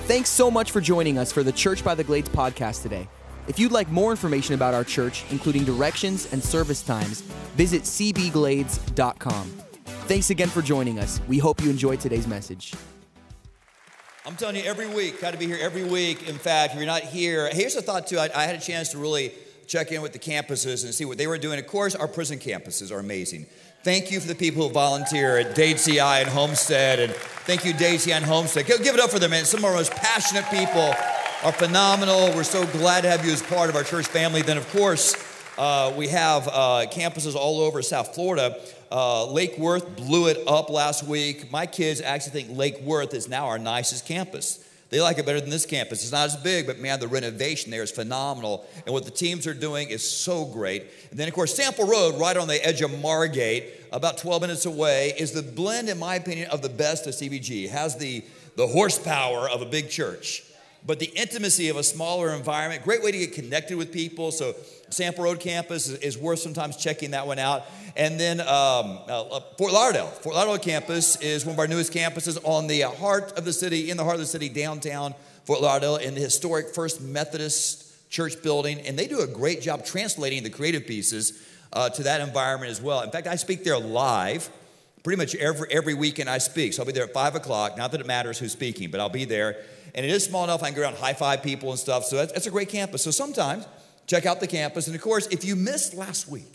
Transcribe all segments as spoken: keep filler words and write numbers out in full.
Thanks so much for joining us for the Church by the Glades podcast today. If you'd like more information about our church, including directions and service times, visit c b glades dot com. Thanks again for joining us. We hope you enjoyed today's message. I'm telling you, every week, got to be here every week. In fact, if you're not here, here's a thought too. I, I had a chance to really check in with the campuses and see what they were doing. Of course, our prison campuses are amazing. Thank you for the people who volunteer at Dade C I and Homestead, and thank you, Dade C I and Homestead. Give it up for them, man. Some of our most passionate people are phenomenal. We're so glad to have you as part of our church family. Then, of course, uh, we have uh, campuses all over South Florida. Uh, Lake Worth blew it up last week. My kids actually think Lake Worth is now our nicest campus. They like it better than this campus. It's not as big, but man, the renovation there is phenomenal. And what the teams are doing is so great. And then, of course, Sample Road, right on the edge of Margate, about twelve minutes away, is the blend, in my opinion, of the best of C B G. It has the, the horsepower of a big church, but the intimacy of a smaller environment. Great way to get connected with people. So Sample Road campus is, is worth sometimes checking that one out. And then um, uh, Fort Lauderdale. Fort Lauderdale campus is one of our newest campuses on the heart of the city, in the heart of the city, downtown Fort Lauderdale, in the historic First Methodist Church building. And they do a great job translating the creative pieces uh, to that environment as well. In fact, I speak there live pretty much every, every weekend I speak. So I'll be there at five o'clock. Not that it matters who's speaking, but I'll be there. And it is small enough I can go around and high-five people and stuff. So that's, that's a great campus. So sometimes check out the campus. And, of course, if you missed last week,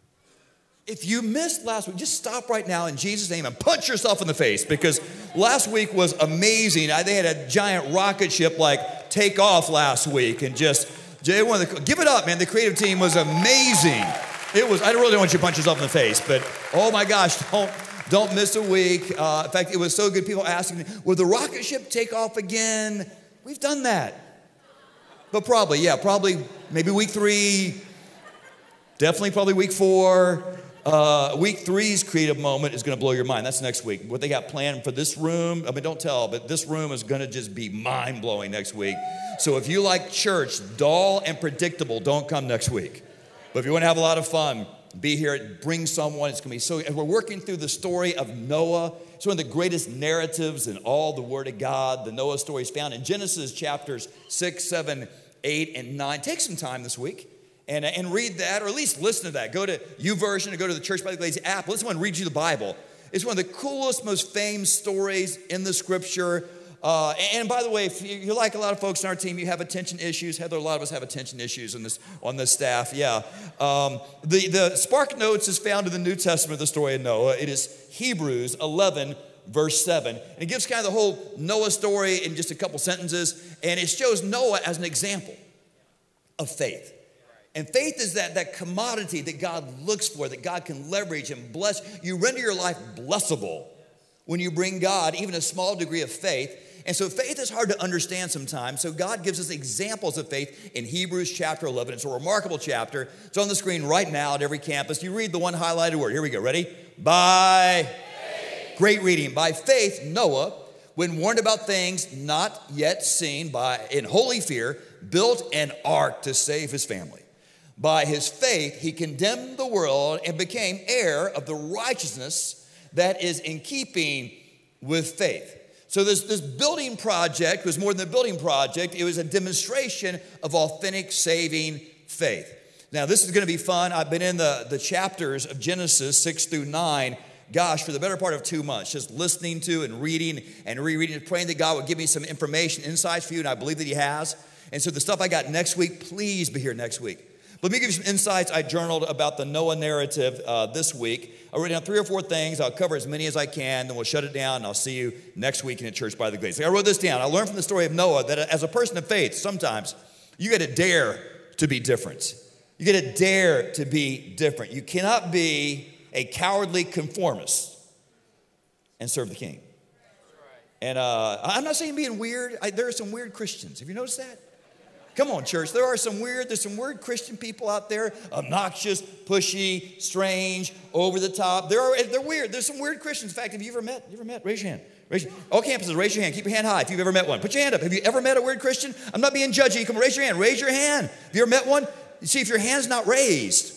If you missed last week, just stop right now in Jesus' name and punch yourself in the face, because last week was amazing. I, they had a giant rocket ship like take off last week, and just Jay, one of the, give it up, man. The creative team was amazing. It was. I really don't want you to punch yourself in the face, but oh my gosh, don't don't miss a week. Uh, in fact, it was so good. People asking me, will the rocket ship take off again? We've done that, but probably, yeah, probably maybe week three. Definitely, probably week four. Uh, week three's creative moment is going to blow your mind. That's next week. What they got planned for this room, I mean, don't tell, but this room is going to just be mind-blowing next week. So if you like church, dull and predictable, don't come next week. But if you want to have a lot of fun, be here, bring someone. It's going to be so, and we're working through the story of Noah. It's one of the greatest narratives in all the Word of God. The Noah story is found in Genesis chapters six, seven, eight, and nine. Take some time this week. And, and read that, or at least listen to that. Go to YouVersion or go to the Church by the Glades app. Listen to one read you the Bible. It's one of the coolest, most famous stories in the Scripture. Uh, and by the way, if you, you're like a lot of folks on our team, you have attention issues. Heather, a lot of us have attention issues on this on this staff. Yeah. Um, the, the Spark Notes is found in the New Testament, the story of Noah. It is Hebrews eleven, verse seven. And it gives kind of the whole Noah story in just a couple sentences. And it shows Noah as an example of faith. And faith is that, that commodity that God looks for, that God can leverage and bless. You render your life blessable when you bring God even a small degree of faith. And so faith is hard to understand sometimes. So God gives us examples of faith in Hebrews chapter eleven. It's a remarkable chapter. It's on the screen right now at every campus. You read the one highlighted word. Here we go. Ready? By faith. Great reading. By faith, Noah, when warned about things not yet seen, by in holy fear, built an ark to save his family. By his faith, he condemned the world and became heir of the righteousness that is in keeping with faith. So this, this building project was more than a building project. It was a demonstration of authentic saving faith. Now, this is going to be fun. I've been in the, the chapters of Genesis six through nine, gosh, for the better part of two months, just listening to and reading and rereading and praying that God would give me some information, insights for you, and I believe that he has. And so the stuff I got next week, please be here next week. Let me give you some insights I journaled about the Noah narrative uh, this week. I wrote down three or four things. I'll cover as many as I can, then we'll shut it down, and I'll see you next week in the Church by the Glades. I wrote this down. I learned from the story of Noah that as a person of faith, sometimes you got to dare to be different. You got to dare to be different. You cannot be a cowardly conformist and serve the King. And uh, I'm not saying being weird. I, there are some weird Christians. Have you noticed that? Come on, church. There are some weird, there's some weird Christian people out there. Obnoxious, pushy, strange, over the top. There are, they're weird. There's some weird Christians. In fact, have you ever met? You ever met? Raise your hand. Raise your, all campuses, raise your hand. Keep your hand high if you've ever met one. Put your hand up. Have you ever met a weird Christian? I'm not being judgy. Come on, raise your hand. Raise your hand. Have you ever met one? You see, if your hand's not raised,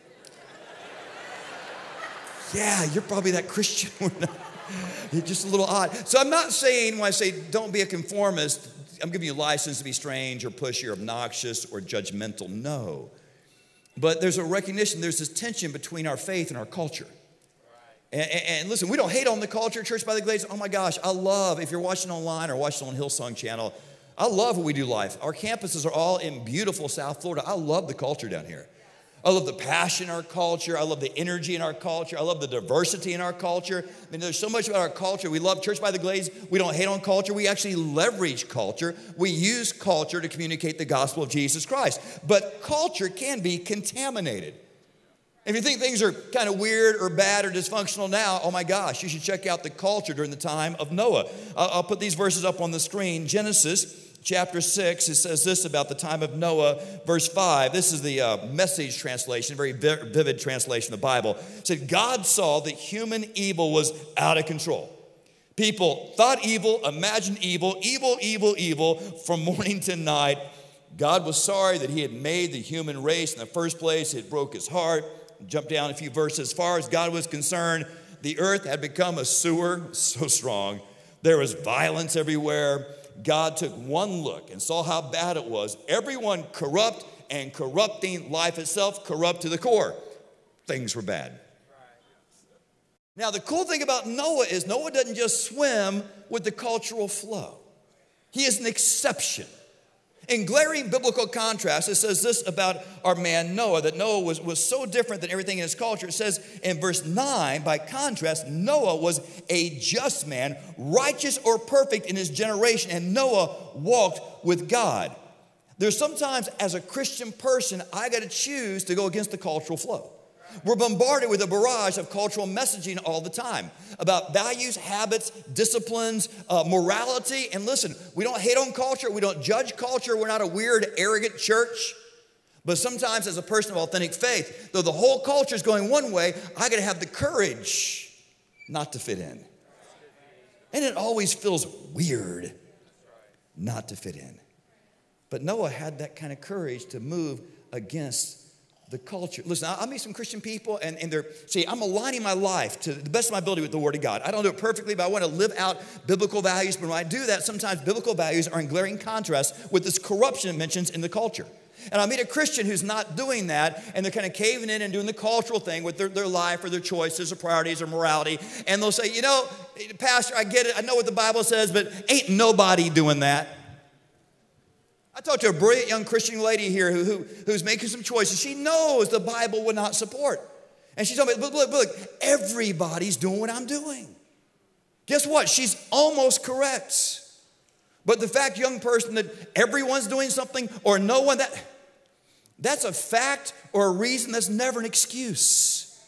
yeah, you're probably that Christian. You're just a little odd. So I'm not saying when I say don't be a conformist, I'm giving you license to be strange or pushy or obnoxious or judgmental. No. But there's a recognition, there's this tension between our faith and our culture. And, and, and listen, we don't hate on the culture, Church by the Glades. Oh my gosh, I love, if you're watching online or watching on Hillsong Channel, I love what we do live. Our campuses are all in beautiful South Florida. I love the culture down here. I love the passion in our culture. I love the energy in our culture. I love the diversity in our culture. I mean, there's so much about our culture. We love Church by the Glades. We don't hate on culture. We actually leverage culture. We use culture to communicate the gospel of Jesus Christ. But culture can be contaminated. If you think things are kind of weird or bad or dysfunctional now, oh my gosh, you should check out the culture during the time of Noah. I'll, I'll put these verses up on the screen. Genesis chapter six, it says this about the time of Noah, verse five. This is the uh, Message translation, very vivid translation of the Bible. It said, God saw that human evil was out of control. People thought evil, imagined evil, evil, evil, evil from morning to night. God was sorry that he had made the human race in the first place. It broke his heart. Jump down a few verses. As far as God was concerned, the earth had become a sewer, so strong. There was violence everywhere. God took one look and saw how bad it was. Everyone corrupt and corrupting, life itself corrupt to the core. Things were bad. Now, the cool thing about Noah is Noah doesn't just swim with the cultural flow. He is an exception. In glaring biblical contrast, it says this about our man Noah, that Noah was, was so different than everything in his culture. It says in verse nine, by contrast, Noah was a just man, righteous or perfect in his generation, and Noah walked with God. There's sometimes, as a Christian person, I got to choose to go against the cultural flow. We're bombarded with a barrage of cultural messaging all the time about values, habits, disciplines, uh, morality. And listen, we don't hate on culture. We don't judge culture. We're not a weird, arrogant church. But sometimes as a person of authentic faith, though the whole culture is going one way, I got to have the courage not to fit in. And it always feels weird not to fit in. But Noah had that kind of courage to move against the culture. Listen, I meet some Christian people, and, and they're, see, I'm aligning my life to the best of my ability with the Word of God. I don't do it perfectly, but I want to live out biblical values. But when I do that, sometimes biblical values are in glaring contrast with this corruption it mentions in the culture. And I meet a Christian who's not doing that, and they're kind of caving in and doing the cultural thing with their, their life or their choices or priorities or morality. And they'll say, you know, Pastor, I get it. I know what the Bible says, but ain't nobody doing that. I talked to a brilliant young Christian lady here who, who, who's making some choices she knows the Bible would not support. And she told me, look, look, look, everybody's doing what I'm doing. Guess what? She's almost correct. But the fact, young person, that everyone's doing something or no one, that that's a fact or a reason. That's never an excuse.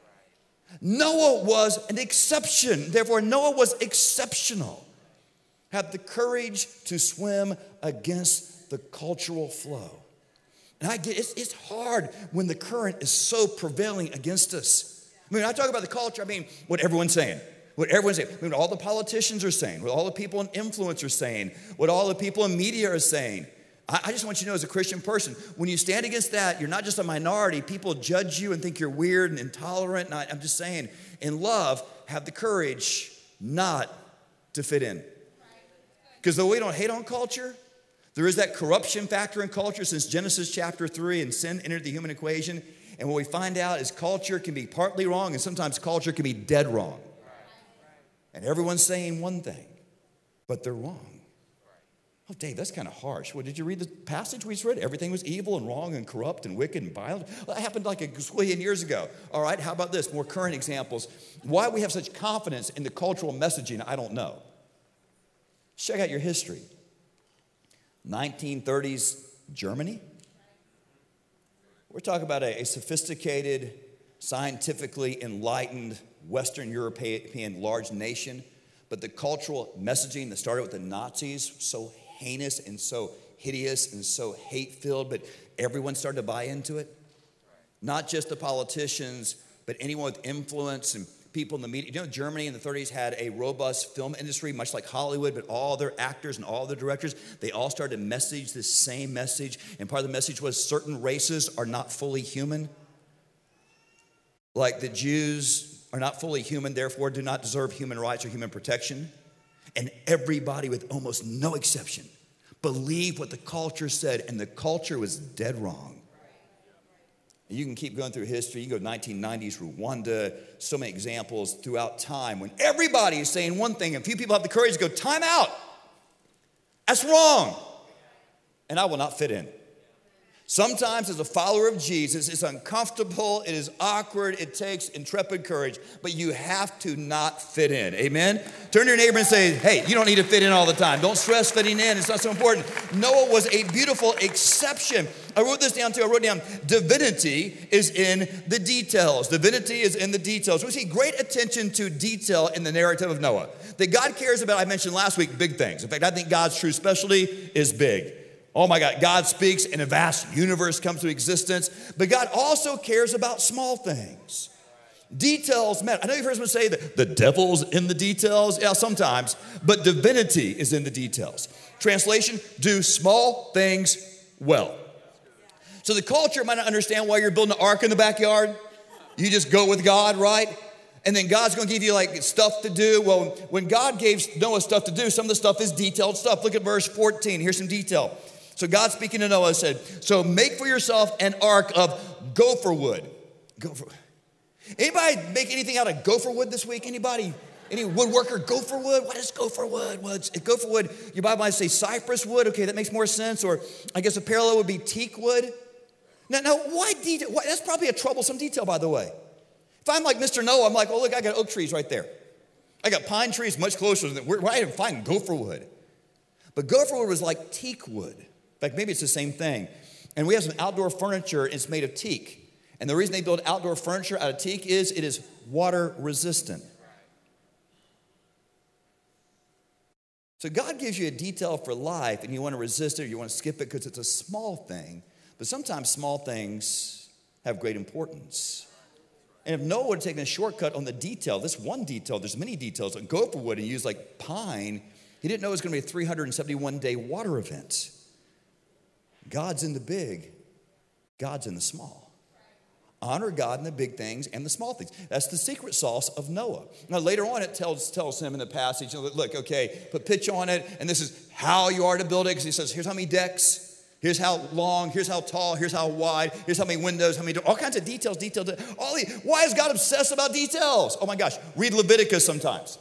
Noah was an exception. Therefore, Noah was exceptional. Had the courage to swim against the cultural flow. And I get it's, it's hard when the current is so prevailing against us. I mean, when I talk about the culture, I mean what everyone's saying. What everyone's saying. I mean, what all the politicians are saying, what all the people in influence are saying, what all the people in media are saying. I, I just want you to know, as a Christian person, when you stand against that, you're not just a minority. People judge you and think you're weird and intolerant. And I, I'm just saying, in love, have the courage not to fit in. Because though we don't hate on culture, there is that corruption factor in culture since Genesis chapter three, and sin entered the human equation. And what we find out is culture can be partly wrong, and sometimes culture can be dead wrong. And everyone's saying one thing, but they're wrong. Oh, Dave, that's kind of harsh. Well, did you read the passage we just read? Everything was evil and wrong and corrupt and wicked and violent. Well, that happened like a gazillion years ago. All right, how about this? More current examples. Why we have such confidence in the cultural messaging, I don't know. Check out your history. nineteen thirties Germany. We're talking about a, a sophisticated, scientifically enlightened Western European large nation, but the cultural messaging that started with the Nazis, so heinous and so hideous and so hate-filled, but everyone started to buy into it. Not just the politicians, but anyone with influence and people in the media. You know, Germany in the thirties had a robust film industry, much like Hollywood, but all their actors and all their directors, they all started to message this same message. And part of the message was certain races are not fully human. Like the Jews are not fully human, therefore do not deserve human rights or human protection. And everybody, with almost no exception, believed what the culture said, and the culture was dead wrong. You can keep going through history. You can go to nineteen nineties, Rwanda, so many examples throughout time when everybody is saying one thing and few people have the courage to go, time out. That's wrong. And I will not fit in. Sometimes as a follower of Jesus, it's uncomfortable, it is awkward, it takes intrepid courage, but you have to not fit in, amen? Turn to your neighbor and say, hey, you don't need to fit in all the time. Don't stress fitting in, it's not so important. Noah was a beautiful exception. I wrote this down too, I wrote down, divinity is in the details. Divinity is in the details. We see great attention to detail in the narrative of Noah. That God cares about, I mentioned last week, big things. In fact, I think God's true specialty is big. Oh my God, God speaks and a vast universe comes to existence, but God also cares about small things. Details matter. I know you've heard someone say that the devil's in the details. Yeah, sometimes, but divinity is in the details. Translation, do small things well. So the culture might not understand why you're building an ark in the backyard. You just go with God, right? And then God's going to give you like stuff to do. Well, when God gave Noah stuff to do, some of the stuff is detailed stuff. Look at verse fourteen. Here's some detail. So God speaking to Noah said, so make for yourself an ark of gopher wood. Gopher. Anybody make anything out of gopher wood this week? Anybody? Any woodworker, gopher wood? What is gopher wood? Well, it's, gopher wood, your Bible might say cypress wood. Okay, that makes more sense. Or I guess a parallel would be teak wood. Now, now why detail? Why, that's probably a troublesome detail, by the way. If I'm like Mister Noah, I'm like, oh, look, I got oak trees right there. I got pine trees much closer than where I didn't find gopher wood. But gopher wood was like teak wood. In fact, maybe it's the same thing. And we have some outdoor furniture, and it's made of teak. And the reason they build outdoor furniture out of teak is it is water resistant. So God gives you a detail for life, and you want to resist it or you want to skip it because it's a small thing. But sometimes small things have great importance. And if Noah would have taken a shortcut on the detail, this one detail, there's many details, on gopher wood and used like pine, he didn't know it was going to be a three hundred seventy-one day water event. God's in the big, God's in the small. Honor God in the big things and the small things. That's the secret sauce of Noah. Now, later on, it tells, tells him in the passage, look, okay, put pitch on it, and this is how you are to build it. Because he says, here's how many decks, here's how long, here's how tall, here's how wide, here's how many windows, how many doors, all kinds of details, details. All these. Why is God obsessed about details? Oh my gosh, read Leviticus sometimes.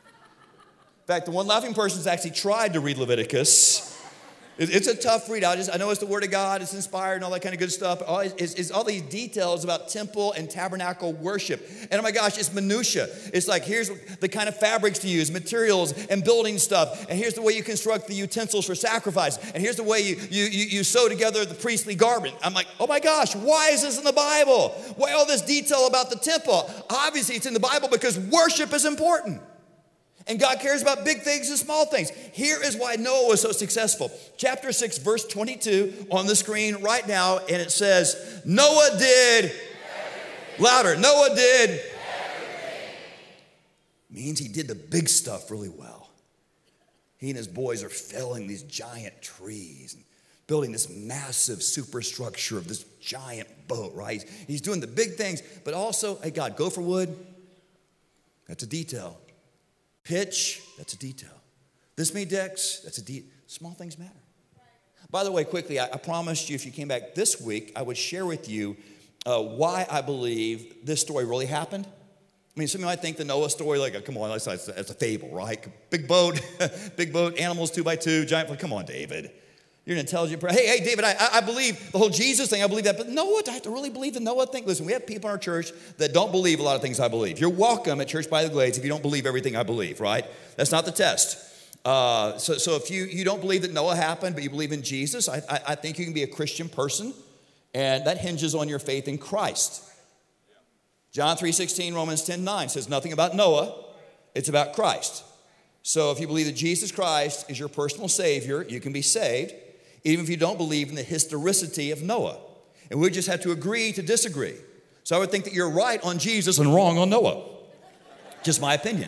In fact, the one laughing person's actually tried to read Leviticus. It's a tough read. I, just, I know it's the Word of God. It's inspired and all that kind of good stuff. All, it's, it's all these details about temple and tabernacle worship. And oh my gosh, it's minutia. It's like, here's the kind of fabrics to use, materials and building stuff. And here's the way you construct the utensils for sacrifice. And here's the way you, you, you, you sew together the priestly garment. I'm like, oh my gosh, why is this in the Bible? Why all this detail about the temple? Obviously, it's in the Bible because worship is important. And God cares about big things and small things. Here is why Noah was so successful. Chapter six, verse twenty-two on the screen right now, and it says, Noah did, everything. Louder, Noah did, everything. Means he did the big stuff really well. He and his boys are felling these giant trees and building this massive superstructure of this giant boat, right? He's doing the big things, but also, hey God, gopher wood, that's a detail. Pitch, that's a detail. This many decks, that's a detail. Small things matter. By the way, quickly, I, I promised you if you came back this week, I would share with you uh, why I believe this story really happened. I mean, some of you might think the Noah story, like, oh, come on, that's, that's, that's a fable, right? Big boat, big boat, animals two by two, giant, come on, David. You're an intelligent person. Hey, hey, David, I, I believe the whole Jesus thing. I believe that. But Noah, do I have to really believe the Noah thing? Listen, we have people in our church that don't believe a lot of things I believe. You're welcome at Church by the Glades if you don't believe everything I believe, right? That's not the test. Uh, so, so if you, you don't believe that Noah happened, but you believe in Jesus, I, I, I think you can be a Christian person, and that hinges on your faith in Christ. John three sixteen, Romans ten nine says nothing about Noah. It's about Christ. So if you believe that Jesus Christ is your personal Savior, you can be saved, even if you don't believe in the historicity of Noah. And we just have to agree to disagree. So I would think that you're right on Jesus and wrong on Noah. Just my opinion.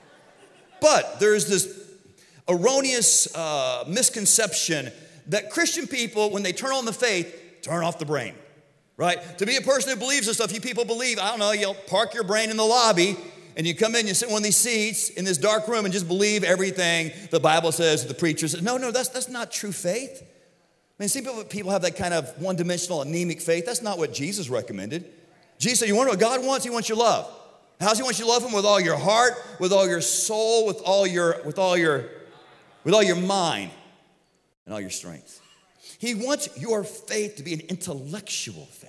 But there's this erroneous uh, misconception that Christian people, when they turn on the faith, turn off the brain, right? To be a person who believes this stuff, you people believe, I don't know, you'll park your brain in the lobby and you come in, you sit in one of these seats in this dark room and just believe everything the Bible says, the preacher says. No, no, that's, that's not true faith. I mean, see, people, people have that kind of one-dimensional, anemic faith. That's not what Jesus recommended. Jesus said, you want to know what God wants? He wants your love. How does he want you to love him? With all your heart, with all your soul, with all your, with all your, with all your mind, and all your strength. He wants your faith to be an intellectual faith.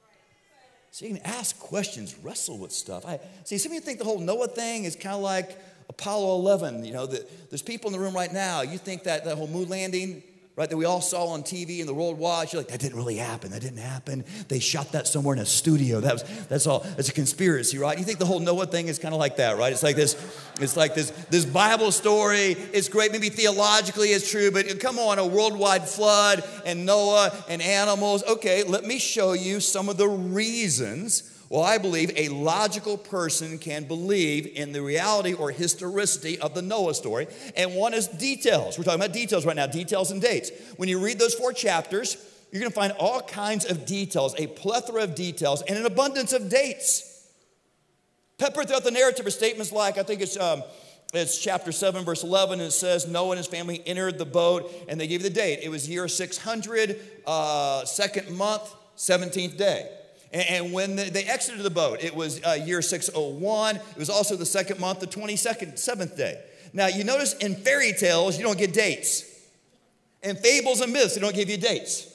So you can ask questions, wrestle with stuff. I see, some of you think the whole Noah thing is kind of like Apollo eleven. You know, the, there's people in the room right now. You think that that whole moon landing, right, that we all saw on T V and the world watched, you're like, that didn't really happen. That didn't happen. They shot that somewhere in a studio. That was, that's all. It's a conspiracy, right? You think the whole Noah thing is kind of like that, right? It's like this, it's like this, this Bible story. It's great. Maybe theologically it's true, but come on, a worldwide flood and Noah and animals. Okay, let me show you some of the reasons. Well, I believe a logical person can believe in the reality or historicity of the Noah story. And one is details. We're talking about details right now, details and dates. When you read those four chapters, you're going to find all kinds of details, a plethora of details, and an abundance of dates. Peppered throughout the narrative are statements like, I think it's, um, it's chapter seven, verse eleven, and it says, Noah and his family entered the boat, and they gave the date. It was year six hundred, uh, second month, seventeenth day. And when they exited the boat, it was uh, year six oh one. It was also the second month, the twenty-second, seventh day. Now, you notice in fairy tales, you don't get dates. In fables and myths, they don't give you dates.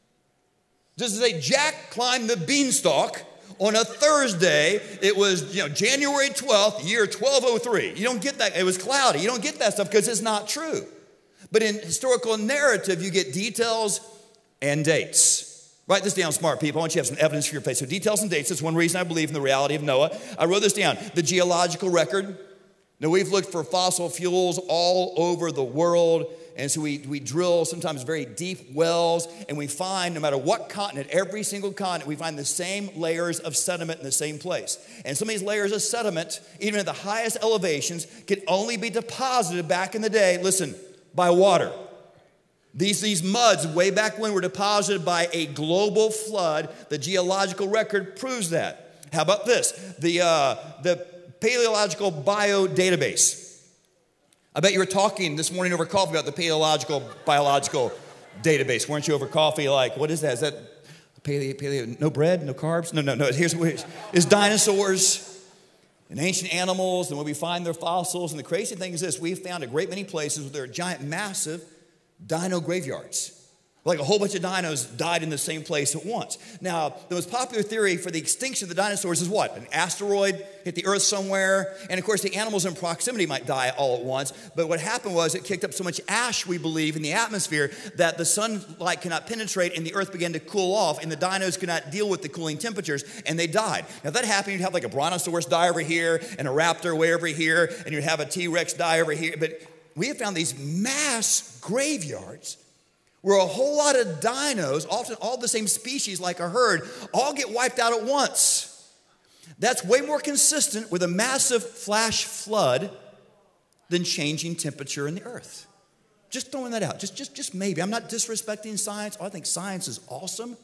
Just to say, Jack climbed the beanstalk on a Thursday. It was, you know, January twelfth, year twelve oh three. You don't get that. It was cloudy. You don't get that stuff because it's not true. But in historical narrative, you get details and dates. Write this down, smart people. I want you to have some evidence for your faith. So details and dates. That's one reason I believe in the reality of Noah. I wrote this down. The geological record. Now, we've looked for fossil fuels all over the world. And so we, we drill sometimes very deep wells. And we find, no matter what continent, every single continent, we find the same layers of sediment in the same place. And some of these layers of sediment, even at the highest elevations, can only be deposited back in the day, listen, by water. These, these muds way back when were deposited by a global flood. The geological record proves that. How about this? The, uh, the Paleological Biodatabase. I bet you were talking this morning over coffee about the Paleological Biological Database. Weren't you over coffee like, what is that? Is that paleo, paleo, no bread, no carbs? No, no, no. Here's what it is. It's dinosaurs and ancient animals, and when we find their fossils. And the crazy thing is this, we've found a great many places where there are giant, massive dino graveyards. Like a whole bunch of dinos died in the same place at once. Now, the most popular theory for the extinction of the dinosaurs is what? An asteroid hit the earth somewhere, and of course the animals in proximity might die all at once. But what happened was it kicked up so much ash, we believe, in the atmosphere that the sunlight cannot penetrate, and the earth began to cool off, and the dinos could not deal with the cooling temperatures, and they died. Now, if that happened, you'd have like a brontosaurus die over here, and a raptor way over here, and you'd have a T-Rex die over here. But we have found these mass graveyards where a whole lot of dinos, often all the same species like a herd, all get wiped out at once. That's way more consistent with a massive flash flood than changing temperature in the earth. Just throwing that out, just, just, just maybe. I'm not disrespecting science. I think science is awesome.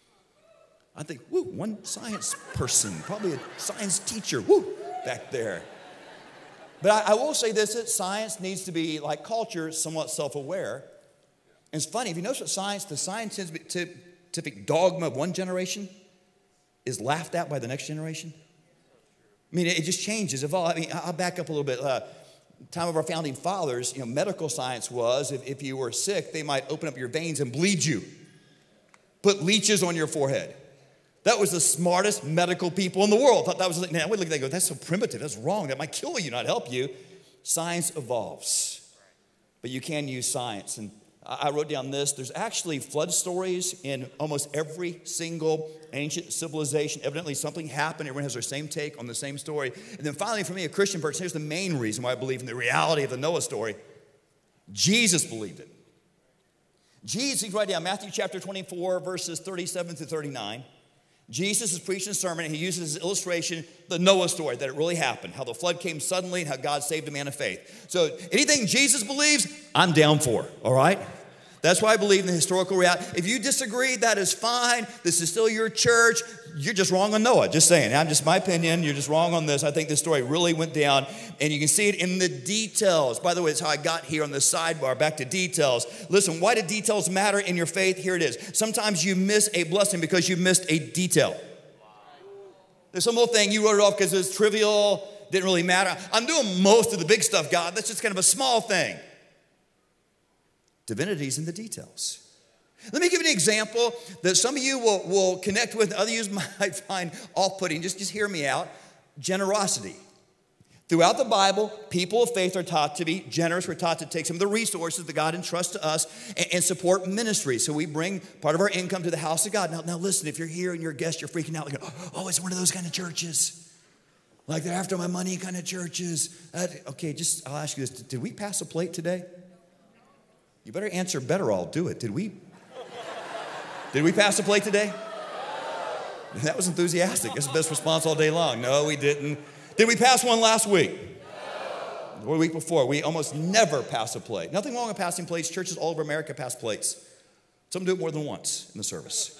I think, woo, one science person, probably a science teacher, woo, back there. But I, I will say this, that science needs to be, like culture, somewhat self-aware. And it's funny, if you notice what science, the scientific dogma of one generation is laughed at by the next generation. I mean, it just changes, evolves. I mean, I'll back up a little bit. Uh, time of our founding fathers, you know, medical science was, if, if you were sick, they might open up your veins and bleed you. Put leeches on your forehead. That was the smartest medical people in the world. Thought that was, now we look at that and go, that's so primitive, that's wrong, that might kill you, not help you. Science evolves. But you can use science. And I wrote down this. There's actually flood stories in almost every single ancient civilization. Evidently, something happened. Everyone has their same take on the same story. And then finally, for me, a Christian person, here's the main reason why I believe in the reality of the Noah story. Jesus believed it. Jesus, you can write down Matthew chapter twenty-four, verses thirty-seven through thirty-nine. Jesus is preaching a sermon, and he uses as illustration the Noah story, that it really happened, how the flood came suddenly and how God saved a man of faith. So anything Jesus believes, I'm down for, all right? That's why I believe in the historical reality. If you disagree, that is fine. This is still your church. You're just wrong on Noah. Just saying. I'm just my opinion. You're just wrong on this. I think this story really went down, and you can see it in the details. By the way, it's how I got here on the sidebar. Back to details. Listen, why do details matter in your faith? Here it is. Sometimes you miss a blessing because you missed a detail. There's some little thing, you wrote it off because it was trivial, didn't really matter. I'm doing most of the big stuff, God. That's just kind of a small thing. Divinity's in the details. Let me give you an example that some of you will, will connect with, others might find off-putting. Just, just hear me out. Generosity. Throughout the Bible, people of faith are taught to be generous. We're taught to take some of the resources that God entrusts to us and, and support ministry. So we bring part of our income to the house of God. Now, now listen, if you're here and you're a guest, you're freaking out. Like, oh, it's one of those kind of churches. Like they're after my money kind of churches. Uh, okay, just I'll ask you this. Did we pass a plate today? You better answer better, I'll do it. Did we? Did we pass a plate today? That was enthusiastic. That's the best response all day long. No, we didn't. Did we pass one last week? No. Or the week before? We almost never pass a plate. Nothing wrong with passing plates. Churches all over America pass plates. Some do it more than once in the service.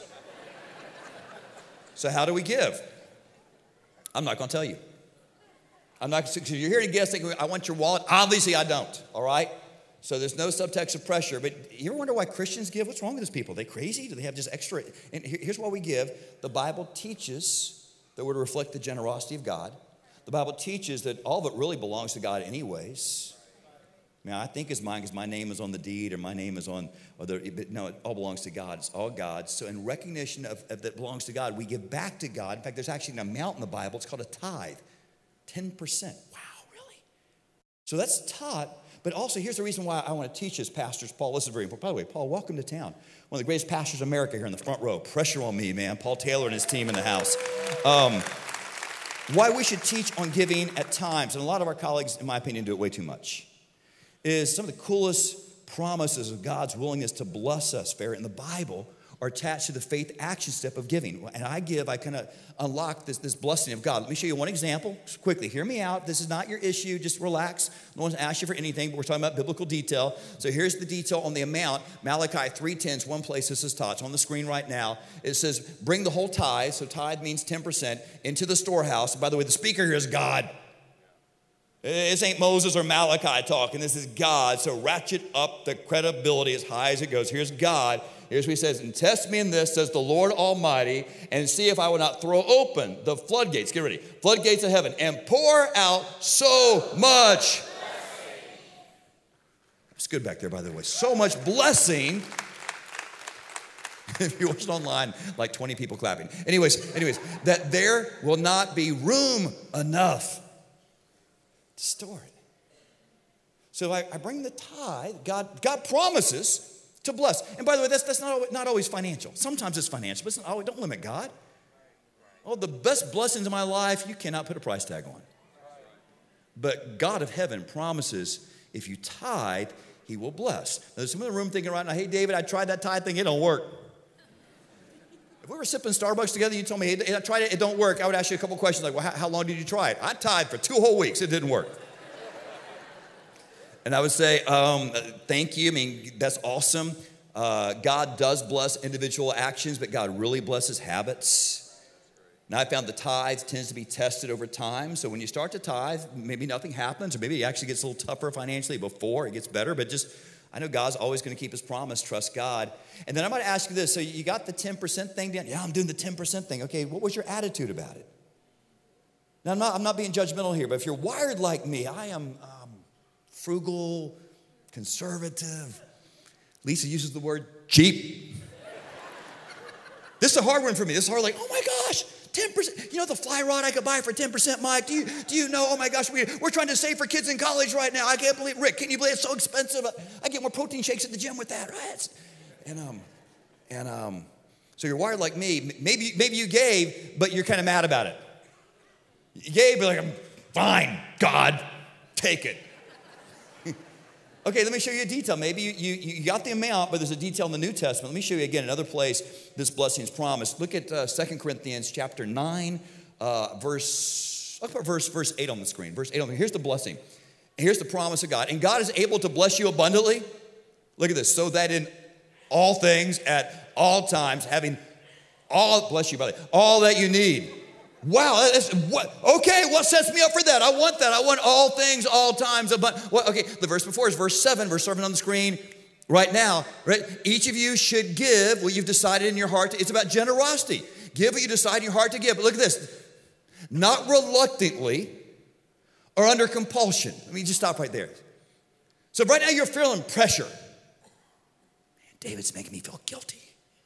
So how do we give? I'm not going to tell you. I'm not. Because you're here to guess, thinking, I want your wallet. Obviously, I don't. All right. So there's no subtext of pressure. But you ever wonder why Christians give? What's wrong with these people? Are they crazy? Do they have just extra? And here's why we give. The Bible teaches that we're to reflect the generosity of God. The Bible teaches that all of it really belongs to God anyways. I mean, I think it's mine because my name is on the deed or my name is on, or the, but no, it all belongs to God. It's all God's. So in recognition of, of that belongs to God, we give back to God. In fact, there's actually an amount in the Bible. It's called a tithe, ten percent. Wow, really? So that's taught. But also, here's the reason why I want to teach this, pastors. Paul, this is very important. By the way, Paul, welcome to town. One of the greatest pastors in America here in the front row. Pressure on me, man. Paul Taylor and his team in the house. Um, why we should teach on giving at times, and a lot of our colleagues, in my opinion, do it way too much, is some of the coolest promises of God's willingness to bless us, fair, in the Bible are attached to the faith action step of giving. And I give, I kind of unlock this, this blessing of God. Let me show you one example. Just quickly, hear me out. This is not your issue. Just relax. No one's asked you for anything, but we're talking about biblical detail. So here's the detail on the amount. Malachi three ten is one place this is taught. It's on the screen right now. It says, bring the whole tithe, so tithe means ten percent, into the storehouse. By the way, the speaker here is God. This ain't Moses or Malachi talking. This is God. So ratchet up the credibility as high as it goes. Here's God. Here's what he says, and test me in this, says the Lord Almighty, and see if I will not throw open the floodgates, get ready, floodgates of heaven, and pour out so much. It's good back there, by the way. So much blessing. If you watch it online, like twenty people clapping. Anyways, anyways, that there will not be room enough to store it. So I, I bring the tithe. God, God promises to bless. And by the way, that's, that's not, always, not always financial. Sometimes it's financial, but it's not always, don't limit God. Oh, the best blessings of my life, you cannot put a price tag on. But God of heaven promises if you tithe, he will bless. Now, there's some in the room thinking right now, hey, David, I tried that tithe thing. It don't work. If we were sipping Starbucks together, you told me, hey, I tried it, it don't work. I would ask you a couple questions like, well, how, how long did you try it? I tithed for two whole weeks. It didn't work. And I would say, um, thank you. I mean, that's awesome. Uh, God does bless individual actions, but God really blesses habits. Now, I found the tithe tends to be tested over time. So when you start to tithe, maybe nothing happens, or maybe it actually gets a little tougher financially before it gets better. But just, I know God's always going to keep his promise. Trust God. And then I'm going to ask you this. So you got the ten percent thing down? Yeah, I'm doing the ten percent thing. Okay, what was your attitude about it? Now, I'm not, I'm not being judgmental here, but if you're wired like me, I am um, frugal, conservative. Lisa uses the word cheap. This is a hard one for me. This is hard, like, oh my gosh, ten percent. You know the fly rod I could buy for ten percent, Mike? Do you, do you know, oh my gosh, we, we're trying to save for kids in college right now. I can't believe, Rick, can you believe it's so expensive? I get more protein shakes at the gym with that, right? And, um, and um, so you're wired like me. Maybe, maybe you gave, but you're kind of mad about it. You gave, but like, I'm fine, God, take it. Okay, let me show you a detail. Maybe you, you, you got the amount, but there's a detail in the New Testament. Let me show you again another place this blessing is promised. Look at uh, Second Corinthians chapter nine, uh, verse, look at verse, verse eight on the screen. Verse eight on the, here's the blessing. Here's the promise of God. And God is able to bless you abundantly. Look at this. So that in all things at all times, having all, bless you, brother, all that you need. Wow, that's, what, okay, what sets me up for that? I want that. I want all things, all times. But what, okay, the verse before is verse seven, verse seven on the screen right now. Right? Each of you should give what you've decided in your heart. To, it's about generosity. Give what you decide in your heart to give. But look at this. Not reluctantly or under compulsion. Let me just stop right there. So right now you're feeling pressure. Man, David's making me feel guilty.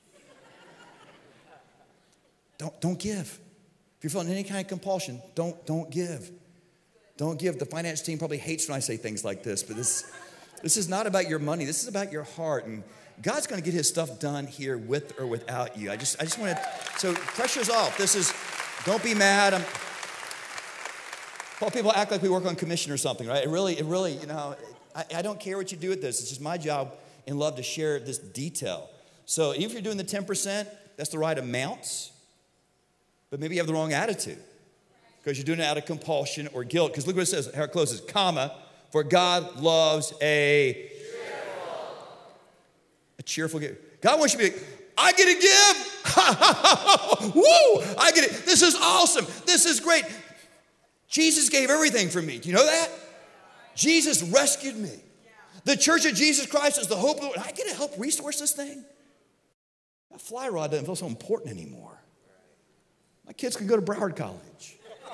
Don't, don't give. If you're feeling any kind of compulsion, don't, don't give. Don't give. The finance team probably hates when I say things like this, but this, this is not about your money. This is about your heart. And God's going to get his stuff done here with or without you. I just, I just want to, so pressure's off. This is, don't be mad. I'm, well, people act like we work on commission or something, right? It really, it really, you know, I, I don't care what you do with this. It's just my job in love to share this detail. So even if you're doing the ten percent, that's the right amounts. But maybe you have the wrong attitude because you're doing it out of compulsion or guilt. Because look what it says, how it closes, comma, for God loves a cheerful, a cheerful giver. God wants you to be, I get to give. Woo, I get it. This is awesome. This is great. Jesus gave everything for me. Do you know that? Jesus rescued me. The Church of Jesus Christ is the hope of the world. I get to help resource this thing. That fly rod doesn't feel so important anymore. My kids can go to Broward College.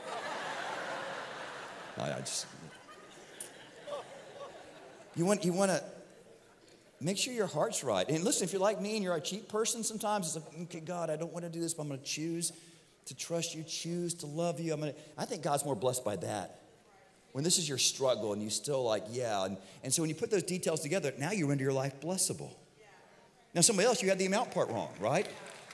I just, you want, you want to make sure your heart's right. And listen, if you're like me and you're a cheap person sometimes, it's like, okay, God, I don't want to do this, but I'm going to choose to trust you, choose to love you. I'm gonna, I think God's more blessed by that. When this is your struggle and you still like, yeah. And, and so when you put those details together, now you render your life blessable. Now somebody else, you had the amount part wrong, right?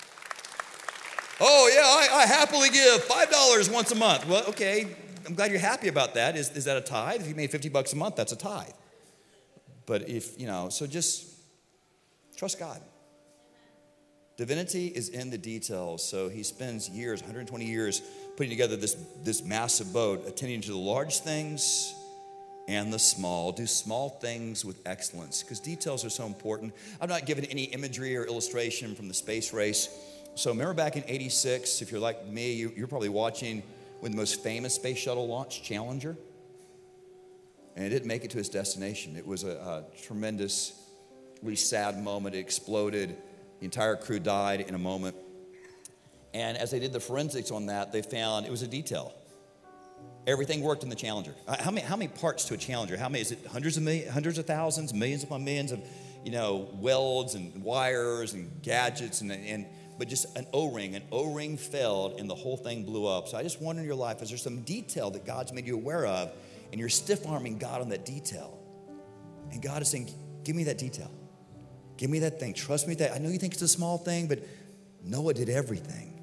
Oh, yeah, I, I happily give five dollars once a month. Well, okay, I'm glad you're happy about that. Is, is that a tithe? If you made fifty bucks a month, that's a tithe. But if, you know, so just trust God. Divinity is in the details. So he spends years, one hundred twenty years, putting together this, this massive boat, attending to the large things and the small. Do small things with excellence because details are so important. I'm not giving any imagery or illustration from the space race. So remember back in eighty-six, if you're like me, you, you're probably watching when the most famous space shuttle launched, Challenger. And it didn't make it to its destination. It was a, a tremendously sad moment. It exploded. The entire crew died in a moment. And as they did the forensics on that, they found it was a detail. Everything worked in the Challenger. How many, how many parts to a Challenger? How many, is it hundreds of millions, hundreds of thousands, millions upon millions of, you know, welds and wires and gadgets and, and but just an O-ring. An O-ring failed and the whole thing blew up. So I just wonder in your life, is there some detail that God's made you aware of and you're stiff-arming God on that detail? And God is saying, give me that detail. Give me that thing. Trust me that. I know you think it's a small thing, but Noah did everything.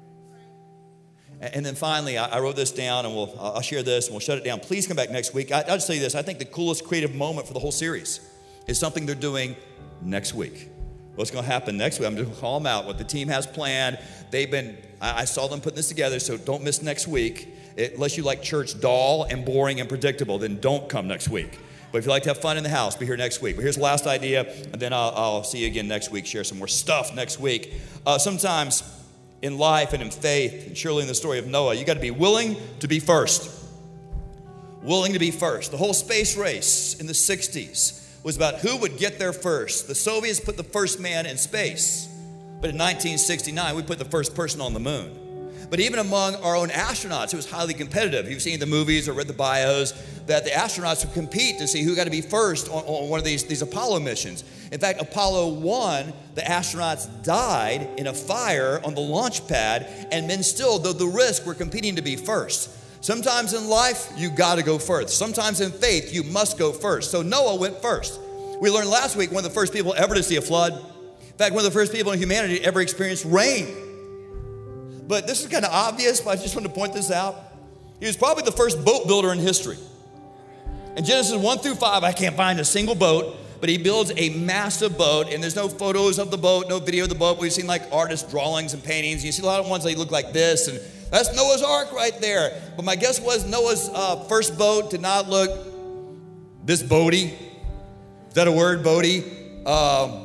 And then finally, I wrote this down, and we'll, I'll share this, and we'll shut it down. Please come back next week. I'll just tell you this. I think the coolest creative moment for the whole series is something they're doing next week. What's going to happen next week? I'm just going to call them out. What the team has planned. They've been, I saw them putting this together, so don't miss next week. It, unless you like church dull and boring and predictable, then don't come next week. But if you like to have fun in the house, be here next week. But here's the last idea, and then I'll, I'll see you again next week, share some more stuff next week. Uh, sometimes in life and in faith, and surely in the story of Noah, you got to be willing to be first. Willing to be first. The whole space race in the sixties was about who would get there first. The Soviets put the first man in space. But in nineteen sixty-nine, we put the first person on the moon. But even among our own astronauts, it was highly competitive. You've seen the movies or read the bios that the astronauts would compete to see who got to be first on, on one of these, these Apollo missions. In fact, Apollo one, the astronauts died in a fire on the launch pad, and men still, though the risk, were competing to be first. Sometimes in life, you got to go first. Sometimes in faith, you must go first. So Noah went first. We learned last week one of the first people ever to see a flood. In fact, one of the first people in humanity to ever experience rain. But this is kind of obvious, but I just want to point this out. He was probably the first boat builder in history. In Genesis one through five, I can't find a single boat, but he builds a massive boat, and there's no photos of the boat, no video of the boat. We've seen like artist drawings and paintings. You see a lot of ones that look like this, and that's Noah's Ark right there. But my guess was Noah's uh, first boat did not look this boaty. Is that a word, boaty? Um,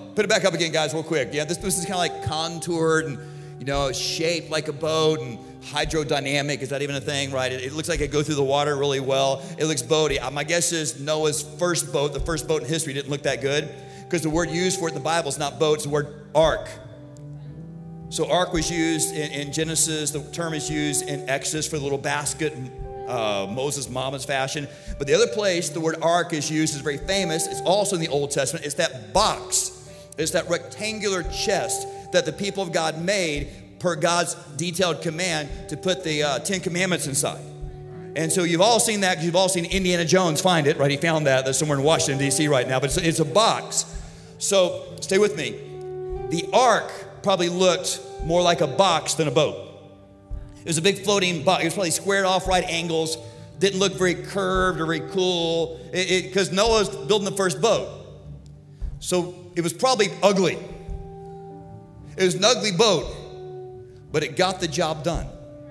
put it back up again, guys, real quick. Yeah, this, this is kind of like contoured and, you know, shaped like a boat and hydrodynamic. Is that even a thing, right? It, it looks like it go through the water really well. It looks boaty. Uh, my guess is Noah's first boat, the first boat in history, didn't look that good because the word used for it in the Bible is not boat, it's the word ark. So ark was used in, in Genesis. The term is used in Exodus for the little basket uh, Moses' mama's fashion. But the other place the word ark is used is very famous. It's also in the Old Testament. It's that box. It's that rectangular chest that the people of God made per God's detailed command to put the uh, Ten Commandments inside. And so you've all seen that because you've all seen Indiana Jones find it, right? He found that. That's somewhere in Washington, D C right now. But it's, it's a box. So stay with me. The ark probably looked more like a box than a boat. It was a big floating box. It was probably squared off right angles. Didn't look very curved or very cool. Because Noah was building the first boat. So it was probably ugly. It was an ugly boat, but it got the job done.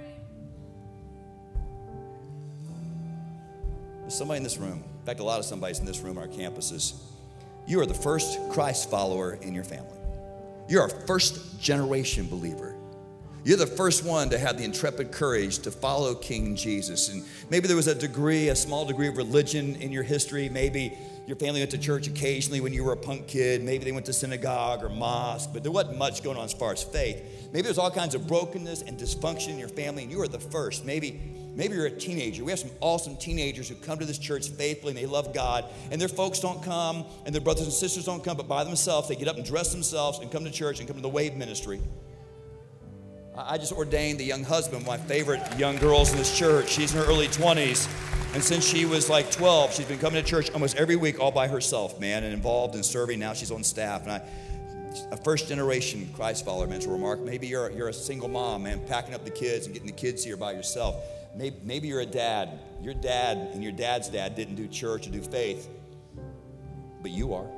There's somebody in this room, in fact, a lot of somebody's in this room on our campuses. You are the first Christ follower in your family. You're a first generation believer. You're the first one to have the intrepid courage to follow King Jesus. And maybe there was a degree, a small degree of religion in your history. Maybe your family went to church occasionally when you were a punk kid. Maybe they went to synagogue or mosque, but there wasn't much going on as far as faith. Maybe there's all kinds of brokenness and dysfunction in your family, and you are the first. Maybe, maybe you're a teenager. We have some awesome teenagers who come to this church faithfully, and they love God, and their folks don't come, and their brothers and sisters don't come, but by themselves, they get up and dress themselves and come to church and come to the Wave Ministry. I just ordained the young husband, my favorite young girls in this church. She's in her early twenties. And since she was like twelve, she's been coming to church almost every week all by herself, man, and involved in serving. Now she's on staff. And I, a first generation Christ follower, man, to remark, maybe you're, you're a single mom, man, packing up the kids and getting the kids here by yourself. Maybe, maybe you're a dad. Your dad and your dad's dad didn't do church or do faith, but you are.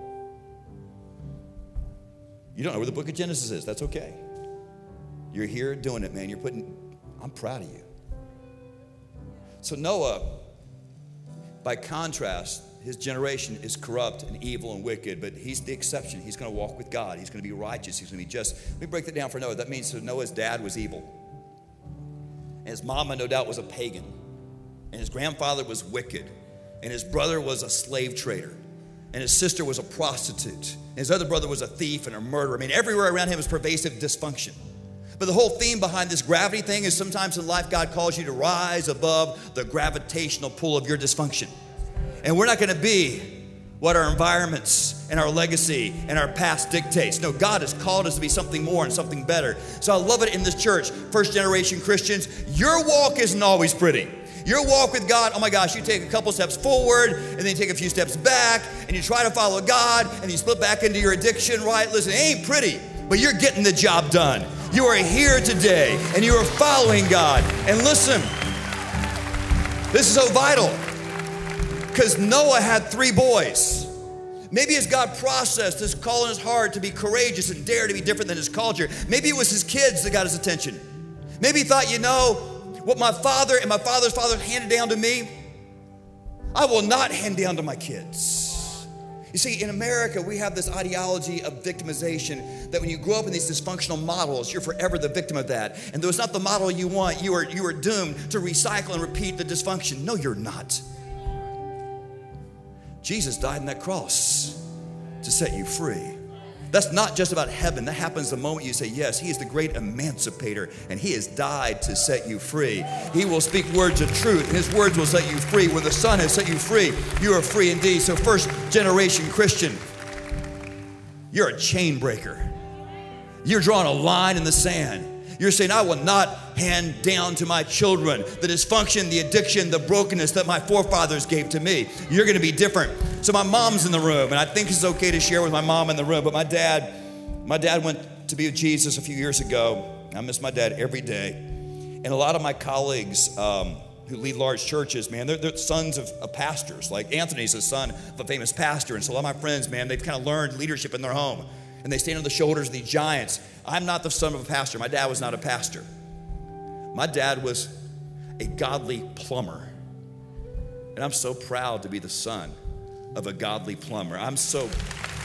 You don't know where the book of Genesis is. That's okay. You're here doing it, man. You're putting, I'm proud of you. So Noah, by contrast, his generation is corrupt and evil and wicked, but he's the exception. He's going to walk with God. He's going to be righteous. He's going to be just. Let me break that down for Noah. That means that Noah's dad was evil. And his mama, no doubt, was a pagan. And his grandfather was wicked. And his brother was a slave trader. And his sister was a prostitute. And his other brother was a thief and a murderer. I mean, everywhere around him was pervasive dysfunction. But the whole theme behind this gravity thing is sometimes in life God calls you to rise above the gravitational pull of your dysfunction. And we're not going to be what our environments and our legacy and our past dictates. No, God has called us to be something more and something better. So I love it in this church, first generation Christians. Your walk isn't always pretty. Your walk with God, oh my gosh, you take a couple steps forward and then you take a few steps back and you try to follow God and you split back into your addiction, right? Listen, it ain't pretty, but you're getting the job done. You are here today and you are following God. And listen, this is so vital because Noah had three boys. Maybe as God processed his call in his heart to be courageous and dare to be different than his culture, maybe it was his kids that got his attention. Maybe he thought, you know, what my father and my father's father handed down to me, I will not hand down to my kids. You see, in America, we have this ideology of victimization that when you grow up in these dysfunctional models, you're forever the victim of that. And though it's not the model you want, you are, you are doomed to recycle and repeat the dysfunction. No, you're not. Jesus died on that cross to set you free. That's not just about heaven. That happens the moment you say, yes, he is the great emancipator, and he has died to set you free. He will speak words of truth, and his words will set you free. When the Son has set you free, you are free indeed. So first generation Christian, you're a chain breaker. You're drawing a line in the sand. You're saying, I will not hand down to my children the dysfunction, the addiction, the brokenness that my forefathers gave to me. You're going to be different. So my mom's in the room, and I think it's okay to share with my mom in the room, but my dad, my dad went to be with Jesus a few years ago. I miss my dad every day. And a lot of my colleagues um, who lead large churches, man, they're, they're sons of, of pastors. Like Anthony's the son of a famous pastor. And so a lot of my friends, man, they've kind of learned leadership in their home. And they stand on the shoulders of these giants. I'm not the son of a pastor. My dad was not a pastor. My dad was a godly plumber. And I'm so proud to be the son of a godly plumber. I'm so,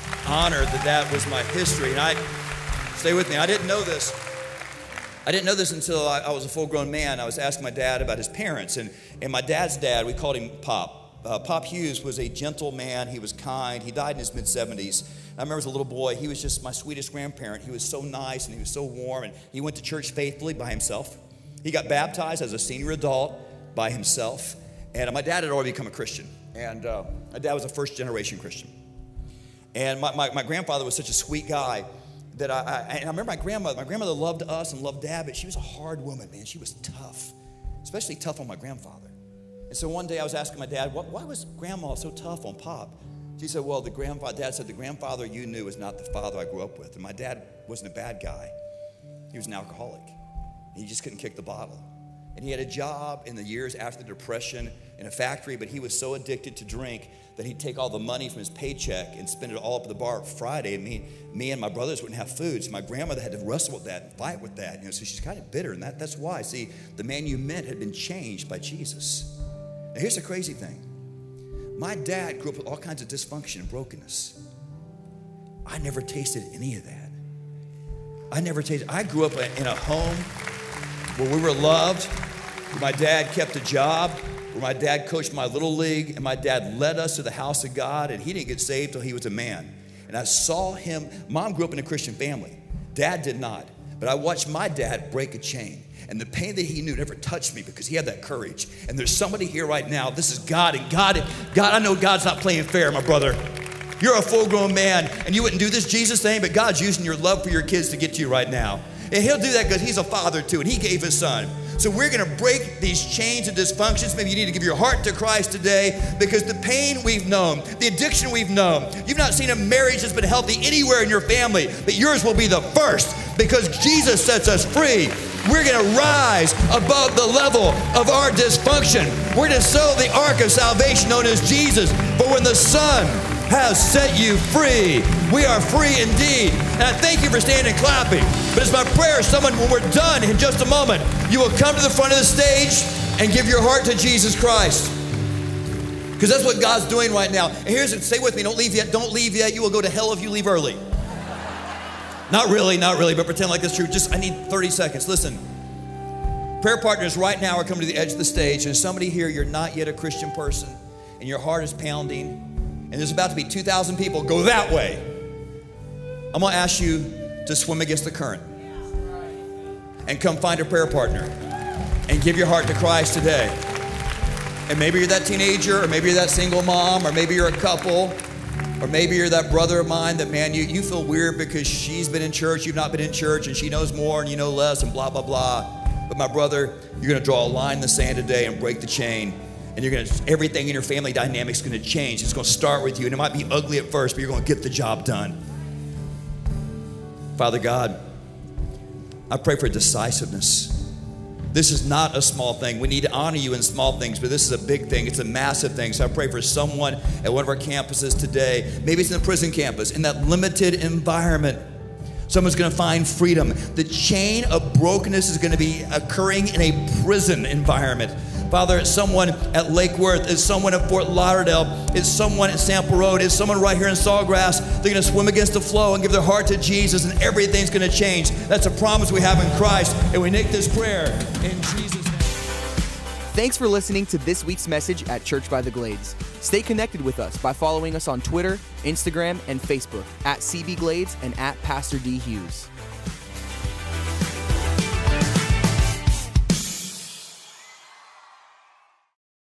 honored that that was my history. And I, stay with me, I didn't know this. I didn't know this until I, I was a full-grown man. I was asking my dad about his parents. And, and my dad's dad, we called him Pop. Uh, Pop Hughes was a gentle man. He was kind. He died in his mid-seventies. I remember as a little boy, he was just my sweetest grandparent. He was so nice and he was so warm. And he went to church faithfully by himself. He got baptized as a senior adult by himself. And my dad had already become a Christian. And uh, my dad was a first-generation Christian. And my, my, my grandfather was such a sweet guy that I, I, and I remember my grandmother. My grandmother loved us and loved Dad, but she was a hard woman, man. She was tough, especially tough on my grandfather. And so one day I was asking my dad, why was Grandma so tough on Pop? She said, well, the grandfather, Dad said, the grandfather you knew is not the father I grew up with. And my dad wasn't a bad guy. He was an alcoholic. He just couldn't kick the bottle. And he had a job in the years after the Depression in a factory, but he was so addicted to drink that he'd take all the money from his paycheck and spend it all up at the bar Friday. And me, me and my brothers wouldn't have food. So my grandmother had to wrestle with that and fight with that. You know, so she's kind of bitter, and that, that's why. See, the man you met had been changed by Jesus. Now here's the crazy thing. My dad grew up with all kinds of dysfunction and brokenness. I never tasted any of that. I never tasted, I grew up in a home where we were loved, where my dad kept a job, where my dad coached my little league, and my dad led us to the house of God, and he didn't get saved till he was a man. And I saw him, Mom grew up in a Christian family. Dad did not. But I watched my dad break a chain. And the pain that he knew never touched me because he had that courage. And there's somebody here right now, this is God, and God, God, I know God's not playing fair, my brother. You're a full-grown man, and you wouldn't do this Jesus thing, but God's using your love for your kids to get to you right now. And he'll do that because he's a father too, and he gave his son. So we're going to break these chains of dysfunctions. Maybe you need to give your heart to Christ today, because the pain we've known, the addiction we've known, you've not seen a marriage that's been healthy anywhere in your family, but yours will be the first, because Jesus sets us free. We're going to rise above the level of our dysfunction. We're going to sow the ark of salvation known as Jesus. But when the Son has set you free, we are free indeed. And I thank you for standing and clapping. But it's my prayer, someone, when we're done in just a moment, you will come to the front of the stage and give your heart to Jesus Christ. Because that's what God's doing right now. And here's it, stay with me, don't leave yet, don't leave yet. You will go to hell if you leave early. Not really, not really, but pretend like that's true. Just, I need thirty seconds. Listen, prayer partners right now are coming to the edge of the stage, and somebody here, you're not yet a Christian person, and your heart is pounding, and there's about to be two thousand people go that way. I'm going to ask you to swim against the current and come find a prayer partner and give your heart to Christ today. And maybe you're that teenager, or maybe you're that single mom, or maybe you're a couple, or maybe you're that brother of mine that, man, you, you feel weird because she's been in church, you've not been in church, and she knows more and you know less, and blah, blah, blah. But my brother, you're going to draw a line in the sand today and break the chain. And you're going to, everything in your family dynamic is going to change. It's going to start with you. And it might be ugly at first, but you're going to get the job done. Father God, I pray for decisiveness. This is not a small thing. We need to honor you in small things, but this is a big thing. It's a massive thing. So I pray for someone at one of our campuses today. Maybe it's in the prison campus, in that limited environment. Someone's going to find freedom. The chain of brokenness is going to be occurring in a prison environment. Father, it's someone at Lake Worth, it's someone at Fort Lauderdale, it's someone at Sample Road, it's someone right here in Sawgrass. They're going to swim against the flow and give their heart to Jesus, and everything's going to change. That's a promise we have in Christ, and we make this prayer in Jesus' name. Thanks for listening to this week's message at Church by the Glades. Stay connected with us by following us on Twitter, Instagram, and Facebook at C B Glades and at Pastor D Hughes.